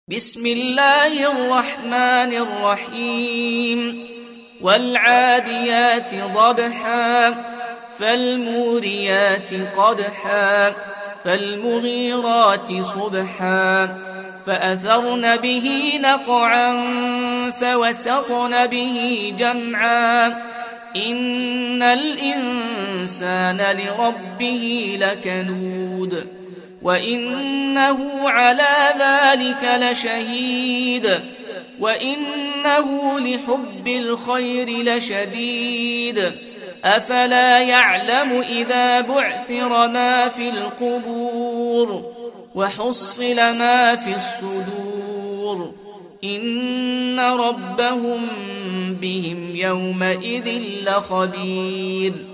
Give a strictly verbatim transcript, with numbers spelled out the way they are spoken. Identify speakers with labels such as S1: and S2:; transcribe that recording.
S1: بسم الله الرحمن الرحيم والعاديات ضبحا فالموريات قدحا فالمغيرات صبحا فأثرن به نقعا فوسطن به جمعا إن الإنسان لربه لكنود وإنه على ذلك لشهيد وإنه لحب الخير لشديد أفلا يعلم إذا بعثر ما في القبور وحصل ما في الصدور إن ربهم بهم يومئذ لخبير